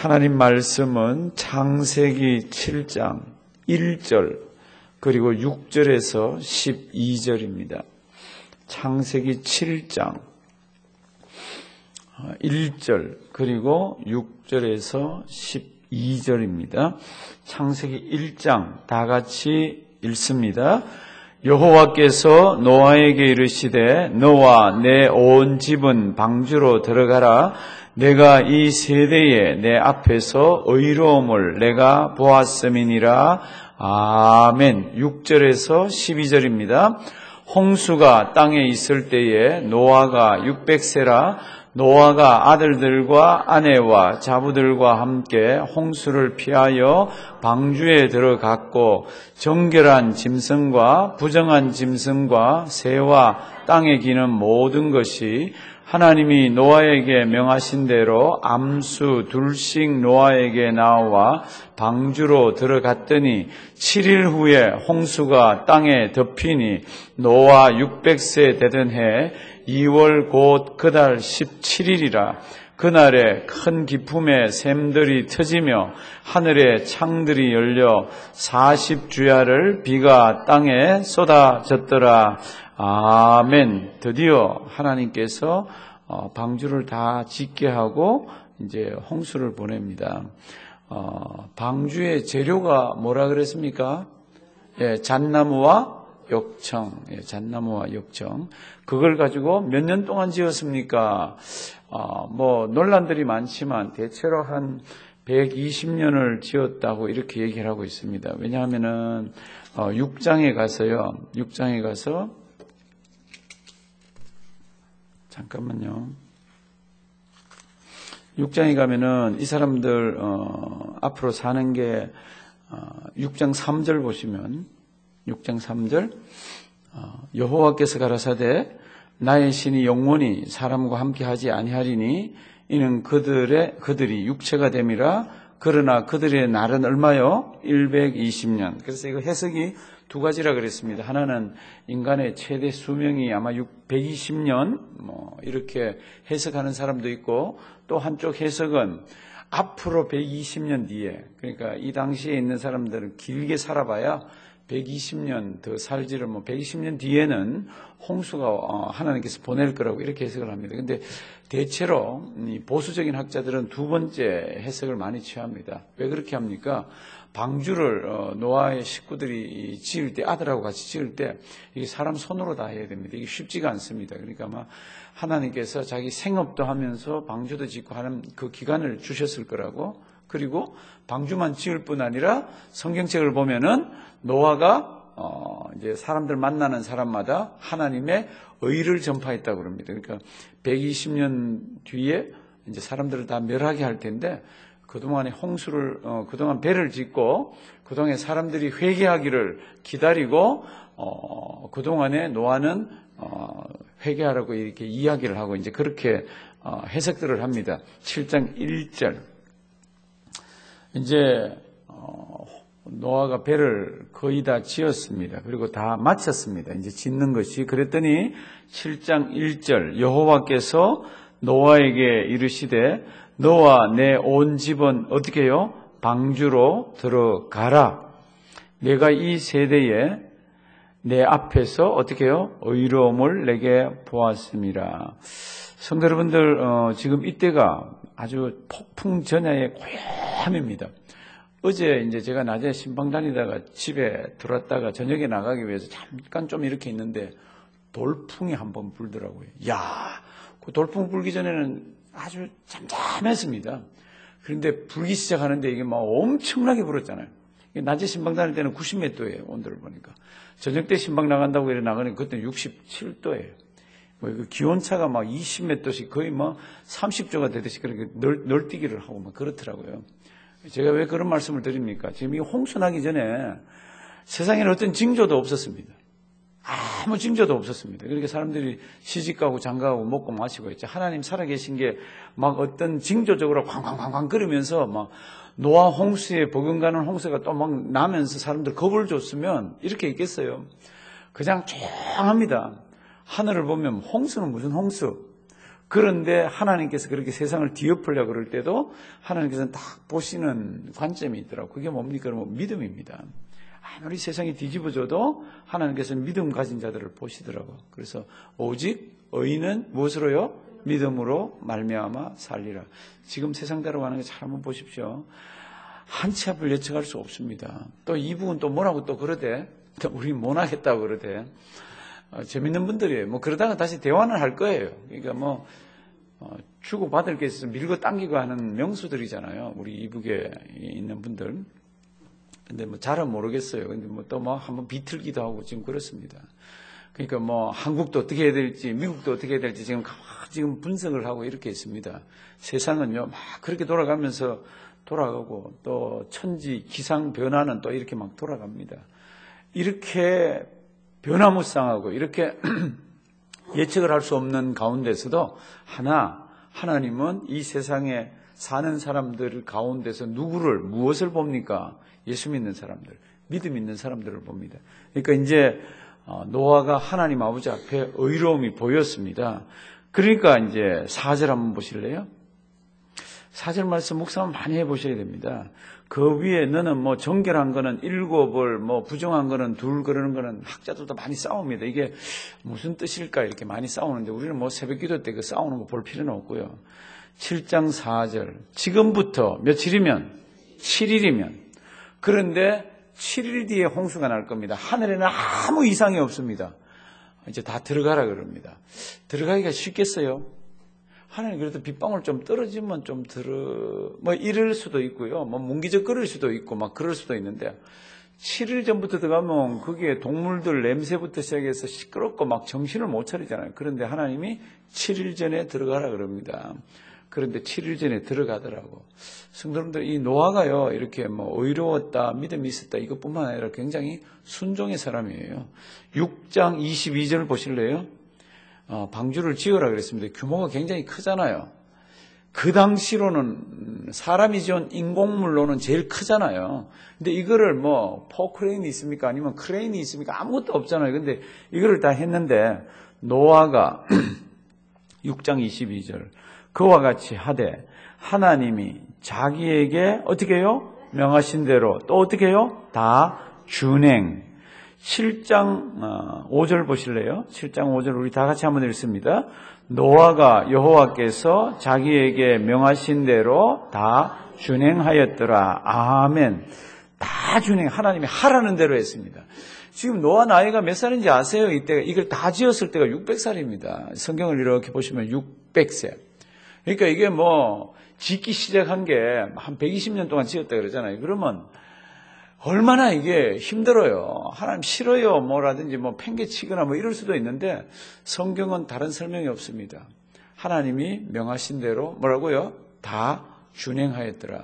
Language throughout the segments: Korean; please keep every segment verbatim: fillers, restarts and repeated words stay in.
하나님 말씀은 창세기 칠 장 일 절 그리고 육 절에서 십이 절입니다. 창세기 칠 장 일 절 그리고 육 절에서 십이 절입니다. 창세기 일 장 다 같이 읽습니다. 여호와께서 노아에게 이르시되 너와 내 온 집은 방주로 들어가라. 내가 이 세대에 내 앞에서 의로움을 내가 보았음이니라. 아멘. 육 절에서 십이 절입니다. 홍수가 땅에 있을 때에 노아가 육백 세라. 노아가 아들들과 아내와 자부들과 함께 홍수를 피하여 방주에 들어갔고 정결한 짐승과 부정한 짐승과 새와 땅에 기는 모든 것이 하나님이 노아에게 명하신 대로 암수 둘씩 노아에게 나와 방주로 들어갔더니 칠 일 후에 홍수가 땅에 덮이니 노아 육백 세 되던 해 이월 곧 그달 십칠 일이라. 그날에 큰 기품의 샘들이 터지며 하늘의 창들이 열려 사십 주야를 비가 땅에 쏟아졌더라. 아멘. 드디어 하나님께서 방주를 다 짓게 하고 이제 홍수를 보냅니다. 어, 방주의 재료가 뭐라 그랬습니까? 예, 잣나무와 욕청, 예, 잣나무와 욕청. 그걸 가지고 몇 년 동안 지었습니까? 어, 뭐 논란들이 많지만 대체로 한 백이십 년을 지었다고 이렇게 얘기를 하고 있습니다. 왜냐하면은 어, 육 장에 가서요, 육 장에 가서 잠깐만요. 육 장에 가면은 이 사람들 어, 앞으로 사는 게 어, 육 장 삼 절 보시면 육 장 삼 절 어, 여호와께서 가라사대 나의 신이 영원히 사람과 함께하지 아니하리니 이는 그들의 그들이 육체가 됨이라. 그러나 그들의 날은 얼마요? 백이십 년. 그래서 이거 해석이 두 가지라 그랬습니다. 하나는 인간의 최대 수명이 아마 백이십 년 뭐 이렇게 해석하는 사람도 있고, 또 한쪽 해석은 앞으로 백이십 년 뒤에, 그러니까 이 당시에 있는 사람들은 길게 살아봐야 백이십 년 더 살지를 뭐 백이십 년 뒤에는 홍수가 하나님께서 보낼 거라고 이렇게 해석을 합니다. 근데 대체로 보수적인 학자들은 두 번째 해석을 많이 취합니다. 왜 그렇게 합니까? 방주를 노아의 식구들이 지을 때, 아들하고 같이 지을 때 이게 사람 손으로 다 해야 됩니다. 이게 쉽지가 않습니다. 그러니까 아마 하나님께서 자기 생업도 하면서 방주도 짓고 하는 그 기간을 주셨을 거라고. 그리고 방주만 지을 뿐 아니라 성경책을 보면은 노아가 어 이제 사람들 만나는 사람마다 하나님의 의를 전파했다고 그럽니다. 그러니까 백이십 년 뒤에 이제 사람들을 다 멸하게 할 텐데, 그동안에 홍수를, 어, 그동안 배를 짓고, 그동안에 사람들이 회개하기를 기다리고, 어, 그동안에 노아는, 어, 회개하라고 이렇게 이야기를 하고, 이제 그렇게, 어, 해석들을 합니다. 칠 장 일 절. 이제, 어, 노아가 배를 거의 다 지었습니다. 그리고 다 마쳤습니다. 이제 짓는 것이. 그랬더니 칠 장 일 절. 여호와께서 노아에게 이르시되 너와 내 온 집은 어떻게 해요? 방주로 들어가라. 내가 이 세대에 내 앞에서 어떻게 해요? 의로움을 내게 보았음이라. 성도 여러분들, 어, 지금 이때가 아주 폭풍 전야의 고요함입니다. 어제 이제 제가 낮에 신방 다니다가 집에 들어왔다가 저녁에 나가기 위해서 잠깐 좀 이렇게 있는데 돌풍이 한번 불더라고요. 야, 그 돌풍 불기 전에는 아주 잠잠했습니다. 그런데 불기 시작하는데 이게 막 엄청나게 불었잖아요. 낮에 신방 다닐 때는 구십 몇 도예요, 온도를 보니까. 저녁 때 신방 나간다고 이래 나가니까 그때는 육십칠 도예요. 뭐 그 기온차가 막 이십 몇 도씩 거의 막 삼십 도가 되듯이 그렇게 널, 널뛰기를 하고 막 그렇더라고요. 제가 왜 그런 말씀을 드립니까? 지금 이 홍수 나기 전에 세상에는 어떤 징조도 없었습니다. 아무 징조도 없었습니다. 그러니까 사람들이 시집가고 장가가고 먹고 마시고 했죠. 하나님 살아계신 게 막 어떤 징조적으로 쾅쾅쾅쾅 거리면서 막 노아 홍수에 버금가는 홍수가 또 막 나면서 사람들 겁을 줬으면 이렇게 있겠어요. 그냥 조용합니다. 하늘을 보면 홍수는 무슨 홍수? 그런데 하나님께서 그렇게 세상을 뒤엎으려고 그럴 때도 하나님께서는 딱 보시는 관점이 있더라고요. 그게 뭡니까? 그러면 믿음입니다. 아무리 세상이 뒤집어져도 하나님께서는 믿음 가진 자들을 보시더라고요. 그래서 오직 의인은 무엇으로요? 믿음으로 말미암아 살리라. 지금 세상 대로 가는 거 잘 한번 보십시오. 한 치 앞을 예측할 수 없습니다. 또 이북은 또 뭐라고 또 그러대. 또 우리 못하겠다고 그러대. 어, 재밌는 분들이에요. 뭐 그러다가 다시 대화는 할 거예요. 그러니까 뭐 어, 주고받을 게 있어서 밀고 당기고 하는 명수들이잖아요. 우리 이북에 있는 분들. 근데 뭐 잘은 모르겠어요. 근데 뭐 또 뭐 한번 비틀기도 하고 지금 그렇습니다. 그러니까 뭐 한국도 어떻게 해야 될지, 미국도 어떻게 해야 될지 지금 지금 분석을 하고 이렇게 있습니다. 세상은요 막 그렇게 돌아가면서 돌아가고 또 천지 기상 변화는 또 이렇게 막 돌아갑니다. 이렇게 변화무쌍하고 이렇게 예측을 할 수 없는 가운데서도 하나 하나님은 이 세상에 사는 사람들 가운데서 누구를 무엇을 봅니까? 예수 믿는 사람들, 믿음 있는 사람들을 봅니다. 그러니까 이제 노아가 하나님 아버지 앞에 의로움이 보였습니다. 그러니까 이제 사 절 한번 보실래요? 사 절 말씀 묵상 많이 해보셔야 됩니다. 그 위에 너는 뭐 정결한 거는 일곱을, 뭐 부정한 거는 둘, 그러는 거는 학자들도 많이 싸웁니다. 이게 무슨 뜻일까 이렇게 많이 싸우는데 우리는 뭐 새벽 기도 때 그 싸우는 거 볼 필요는 없고요. 칠 장 사 절. 지금부터 며칠이면? 칠 일이면. 그런데 칠 일 뒤에 홍수가 날 겁니다. 하늘에는 아무 이상이 없습니다. 이제 다 들어가라 그럽니다. 들어가기가 쉽겠어요? 하나님 그래도 빗방울 좀 떨어지면 좀 들어, 뭐 이럴 수도 있고요. 뭐 뭉기적거릴 수도 있고 막 그럴 수도 있는데 칠 일 전부터 들어가면 거기에 동물들 냄새부터 시작해서 시끄럽고 막 정신을 못 차리잖아요. 그런데 하나님이 칠 일 전에 들어가라 그럽니다. 그런데 칠 일 전에 들어가더라고. 성도님들, 이 노아가요, 이렇게 뭐 의로웠다, 믿음이 있었다, 이것뿐만 아니라 굉장히 순종의 사람이에요. 육 장 이십이 절 보실래요? 어, 방주를 지으라 그랬습니다. 규모가 굉장히 크잖아요. 그 당시로는 사람이 지은 인공물로는 제일 크잖아요. 근데 이거를 뭐 포크레인이 있습니까? 아니면 크레인이 있습니까? 아무것도 없잖아요. 근데 이거를 다 했는데 노아가 육 장 이십이 절 그와 같이 하되 하나님이 자기에게 어떻게 해요? 명하신 대로 또 어떻게 해요? 다 준행. 칠 장 오 절 보실래요? 칠 장 오 절 우리 다 같이 한번 읽습니다. 노아가 여호와께서 자기에게 명하신 대로 다 준행하였더라. 아멘. 다 준행. 하나님이 하라는 대로 했습니다. 지금 노아 나이가 몇 살인지 아세요? 이때가 이걸 다 지었을 때가 육백 살입니다. 성경을 이렇게 보시면 육백 세. 그러니까 이게 뭐 짓기 시작한 게 한 백이십 년 동안 지었다 그러잖아요. 그러면 얼마나 이게 힘들어요. 하나님 싫어요. 뭐라든지 뭐 팽개치거나 뭐 이럴 수도 있는데 성경은 다른 설명이 없습니다. 하나님이 명하신 대로 뭐라고요? 다 준행하였더라.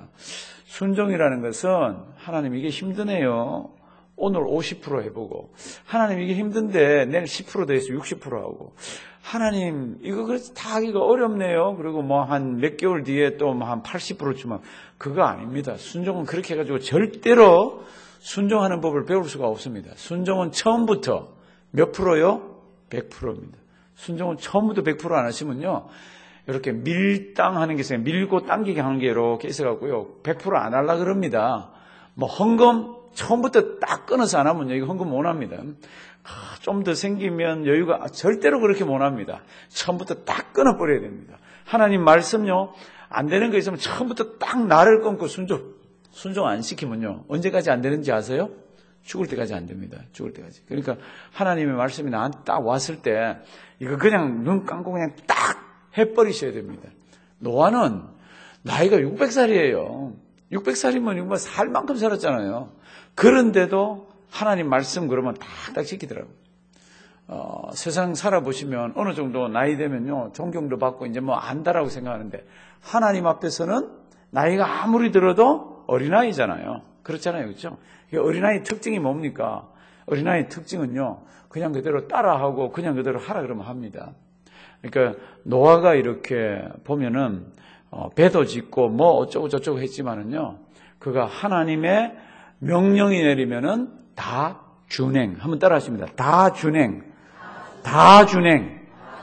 순종이라는 것은 하나님 이게 힘드네요. 오늘 오십 퍼센트 해보고 하나님 이게 힘든데 내일 십 퍼센트 더해서 육십 퍼센트 하고 하나님 이거 그래서 다 하기가 어렵네요. 그리고 뭐 한 몇 개월 뒤에 또 한 팔십 퍼센트 주면 그거 아닙니다. 순종은 그렇게 해가지고 절대로 순종하는 법을 배울 수가 없습니다. 순종은 처음부터 몇 프로요? 백 퍼센트입니다. 순종은 처음부터 백 퍼센트 안 하시면요. 이렇게 밀당하는 게 있어요. 밀고 당기게 하는 게 이렇게 있어갖고요. 백 퍼센트 안 하려고 그럽니다. 뭐 헌금 처음부터 딱 끊어서 안 하면요. 이거 헌금 못 합니다. 좀 더 생기면 여유가 절대로 그렇게 못 합니다. 처음부터 딱 끊어버려야 됩니다. 하나님 말씀요. 안 되는 거 있으면 처음부터 딱 나를 끊고 순종, 순종 안 시키면요. 언제까지 안 되는지 아세요? 죽을 때까지 안 됩니다. 죽을 때까지. 그러니까 하나님의 말씀이 나한테 딱 왔을 때 이거 그냥 눈 감고 그냥 딱 해버리셔야 됩니다. 노아는 나이가 육백 살이에요. 육백 살이면 살 만큼 살았잖아요. 그런데도 하나님 말씀 그러면 딱딱 지키더라고요. 어, 세상 살아보시면 어느 정도 나이 되면요. 존경도 받고 이제 뭐 안다라고 생각하는데 하나님 앞에서는 나이가 아무리 들어도 어린아이잖아요. 그렇잖아요. 그렇죠? 어린아이 특징이 뭡니까? 어린아이 특징은요. 그냥 그대로 따라하고 그냥 그대로 하라 그러면 합니다. 그러니까 노아가 이렇게 보면은 어, 배도 짓고 뭐 어쩌고 저쩌고 했지만은요. 그가 하나님의 명령이 내리면은 다 준행. 한번 따라 하십니다. 다 준행. 다 준행.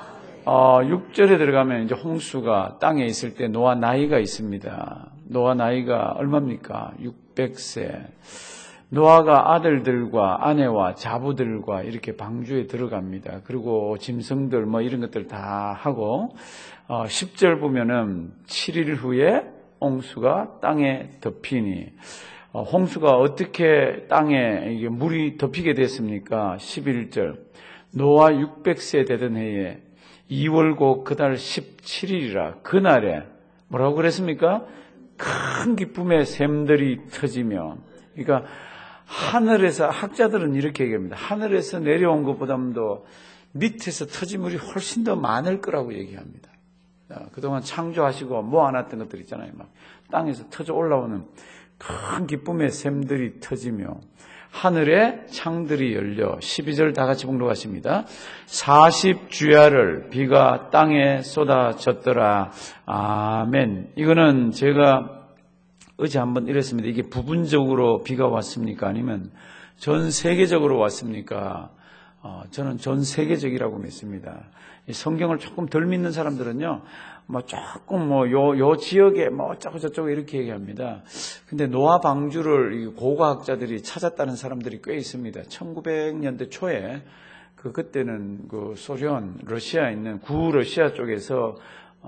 어, 육 절에 들어가면 이제 홍수가 땅에 있을 때 노아 나이가 있습니다. 노아 나이가 얼마입니까? 육백 세. 노아가 아들들과 아내와 자부들과 이렇게 방주에 들어갑니다. 그리고 짐승들 뭐 이런 것들 다 하고, 어, 십 절 보면은 칠 일 후에 홍수가 땅에 덮이니, 어, 홍수가 어떻게 땅에 이게 물이 덮이게 됐습니까? 십일 절. 노아 육백 세 되던 해에 이월고 그달 십칠 일이라 그날에 뭐라고 그랬습니까? 큰 기쁨의 샘들이 터지며, 그러니까 하늘에서, 학자들은 이렇게 얘기합니다. 하늘에서 내려온 것보다도 밑에서 터진 물이 훨씬 더 많을 거라고 얘기합니다. 그동안 창조하시고 모아놨던 것들 있잖아요. 막 땅에서 터져 올라오는 큰 기쁨의 샘들이 터지며 하늘에 창들이 열려. 십이 절 다 같이 봉독하십니다. 사십 주야를 비가 땅에 쏟아졌더라. 아멘. 이거는 제가 어제 한번 이랬습니다. 이게 부분적으로 비가 왔습니까? 아니면 전 세계적으로 왔습니까? 어, 저는 전 세계적이라고 믿습니다. 이 성경을 조금 덜 믿는 사람들은요, 뭐 조금 뭐 요, 요 지역에 뭐 어쩌고 저쩌고 이렇게 얘기합니다. 근데 노아 방주를 고고학자들이 찾았다는 사람들이 꽤 있습니다. 천구백 년대 초에 그 그때는 그 소련, 러시아에 있는 구러시아 쪽에서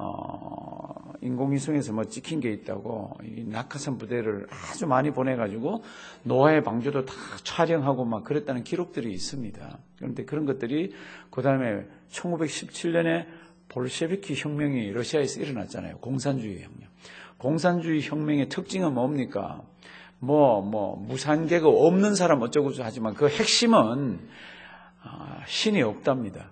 어, 인공위성에서 뭐 찍힌 게 있다고, 이 낙하산 부대를 아주 많이 보내가지고 노아의 방주도 다 촬영하고 막 그랬다는 기록들이 있습니다. 그런데 그런 것들이 그 다음에 천구백십칠 년에 볼셰비키 혁명이 러시아에서 일어났잖아요. 공산주의 혁명. 공산주의 혁명의 특징은 뭡니까? 뭐, 뭐, 무산계가 없는 사람 어쩌고 저쩌고 하지만 그 핵심은 신이 없답니다.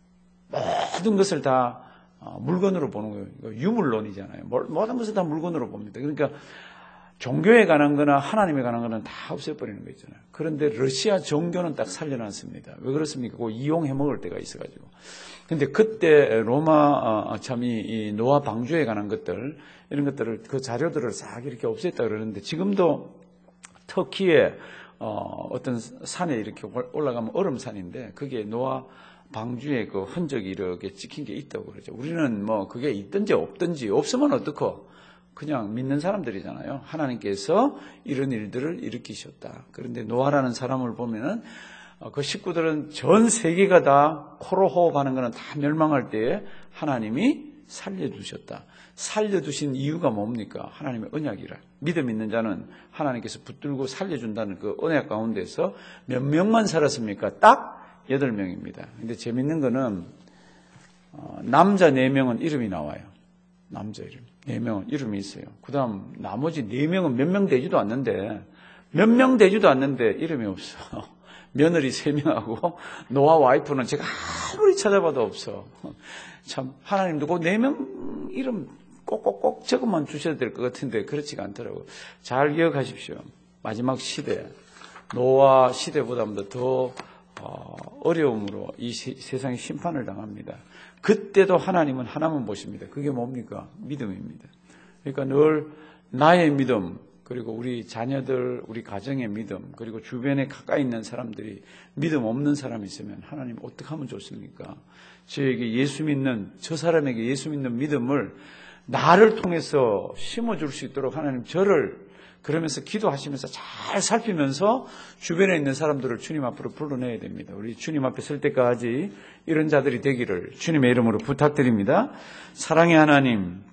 모든 것을 다 물건으로 보는 거예요. 유물론이잖아요. 모든 것을 다 물건으로 봅니다. 그러니까 종교에 관한 거나 하나님에 관한 거는 다 없애버리는 거 있잖아요. 그런데 러시아 종교는 딱 살려놨습니다. 왜 그렇습니까? 그거 이용해 먹을 때가 있어가지고. 근데 그때 로마, 참, 이 노아 방주에 관한 것들, 이런 것들을, 그 자료들을 싹 이렇게 없앴다 그러는데, 지금도 터키에 어, 어떤 산에 이렇게 올라가면 얼음산인데, 그게 노아 방주에 그 흔적이 이렇게 찍힌 게 있다고 그러죠. 우리는 뭐 그게 있든지 없든지, 없으면 어떡하? 그냥 믿는 사람들이잖아요. 하나님께서 이런 일들을 일으키셨다. 그런데 노아라는 사람을 보면은 그 식구들은 전 세계가 다 코로 호흡하는 거는 다 멸망할 때에 하나님이 살려두셨다. 살려두신 이유가 뭡니까? 하나님의 언약이라. 믿음 있는 자는 하나님께서 붙들고 살려준다는 그 언약 가운데서 몇 명만 살았습니까? 딱 여덟 명입니다. 근데 재밌는 거는 남자 네 명은 이름이 나와요. 남자 이름. 네 명은 이름이 있어요. 그 다음 나머지 네 명은 몇 명 되지도 않는데, 몇 명 되지도 않는데 이름이 없어. 며느리 세 명하고 노아 와이프는 제가 아무리 찾아봐도 없어. 참 하나님도 그 네 명 이름 꼭꼭꼭 적어만 주셔야 될 것 같은데 그렇지가 않더라고요. 잘 기억하십시오. 마지막 시대, 노아 시대보다도 더 어려움으로 이 세상이 심판을 당합니다. 그때도 하나님은 하나만 보십니다. 그게 뭡니까? 믿음입니다. 그러니까 늘 나의 믿음, 그리고 우리 자녀들, 우리 가정의 믿음, 그리고 주변에 가까이 있는 사람들이 믿음 없는 사람이 있으면 하나님 어떻게 하면 좋습니까? 저에게 예수 믿는, 저 사람에게 예수 믿는 믿음을 나를 통해서 심어줄 수 있도록 하나님 저를 그러면서 기도하시면서 잘 살피면서 주변에 있는 사람들을 주님 앞으로 불러내야 됩니다. 우리 주님 앞에 설 때까지 이런 자들이 되기를 주님의 이름으로 부탁드립니다. 사랑의 하나님,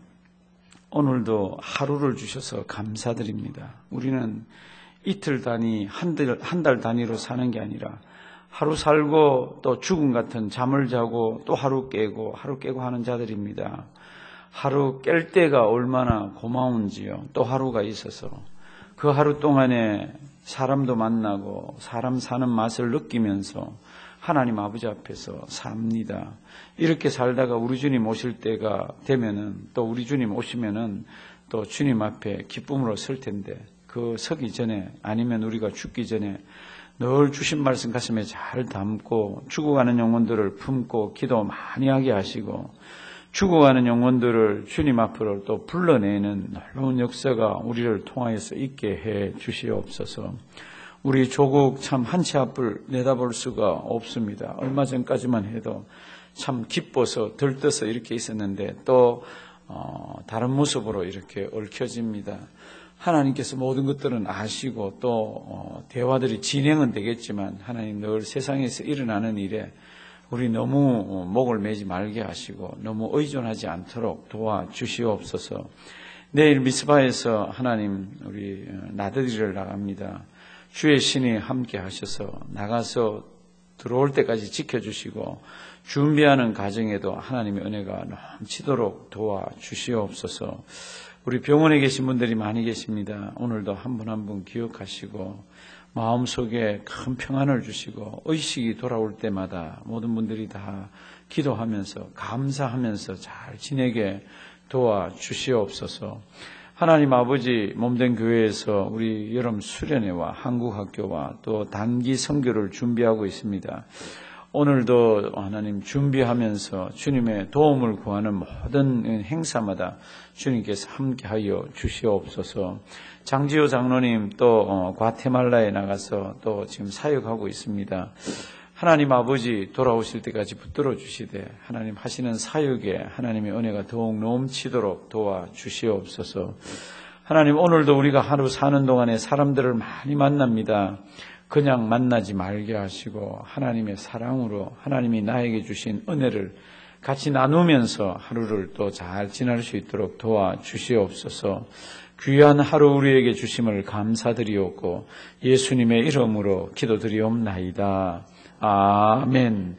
오늘도 하루를 주셔서 감사드립니다. 우리는 이틀 단위, 한 달, 한 달 단위로 사는 게 아니라 하루 살고 또 죽음 같은 잠을 자고 또 하루 깨고 하루 깨고 하는 자들입니다. 하루 깰 때가 얼마나 고마운지요. 또 하루가 있어서 그 하루 동안에 사람도 만나고 사람 사는 맛을 느끼면서 하나님 아버지 앞에서 삽니다. 이렇게 살다가 우리 주님 오실 때가 되면은, 또 우리 주님 오시면은 또 주님 앞에 기쁨으로 설 텐데, 그 서기 전에 아니면 우리가 죽기 전에 늘 주신 말씀 가슴에 잘 담고 죽어가는 영혼들을 품고 기도 많이 하게 하시고, 죽어가는 영혼들을 주님 앞으로 또 불러내는 놀라운 역사가 우리를 통하여서 있게 해 주시옵소서. 우리 조국 참 한 치 앞을 내다볼 수가 없습니다. 얼마 전까지만 해도 참 기뻐서 들떠서 이렇게 있었는데 또 어, 다른 모습으로 이렇게 얽혀집니다. 하나님께서 모든 것들은 아시고 또 어, 대화들이 진행은 되겠지만 하나님 늘 세상에서 일어나는 일에 우리 너무 목을 매지 말게 하시고 너무 의존하지 않도록 도와주시옵소서. 내일 미스바에서 하나님 우리 나들이를 나갑니다. 주의 신이 함께 하셔서 나가서 들어올 때까지 지켜주시고 준비하는 과정에도 하나님의 은혜가 넘치도록 도와주시옵소서. 우리 병원에 계신 분들이 많이 계십니다. 오늘도 한 분 한 분 기억하시고 마음속에 큰 평안을 주시고 의식이 돌아올 때마다 모든 분들이 다 기도하면서 감사하면서 잘 지내게 도와주시옵소서. 하나님 아버지 몸된 교회에서 우리 여름 수련회와 한국학교와 또 단기 선교를 준비하고 있습니다. 오늘도 하나님 준비하면서 주님의 도움을 구하는 모든 행사마다 주님께서 함께하여 주시옵소서. 장지호 장로님 또 과테말라에 나가서 또 지금 사역하고 있습니다. 하나님 아버지 돌아오실 때까지 붙들어 주시되 하나님 하시는 사역에 하나님의 은혜가 더욱 넘치도록 도와주시옵소서. 하나님 오늘도 우리가 하루 사는 동안에 사람들을 많이 만납니다. 그냥 만나지 말게 하시고 하나님의 사랑으로 하나님이 나에게 주신 은혜를 같이 나누면서 하루를 또 잘 지날 수 있도록 도와주시옵소서. 귀한 하루 우리에게 주심을 감사드리옵고 예수님의 이름으로 기도드리옵나이다. 아멘.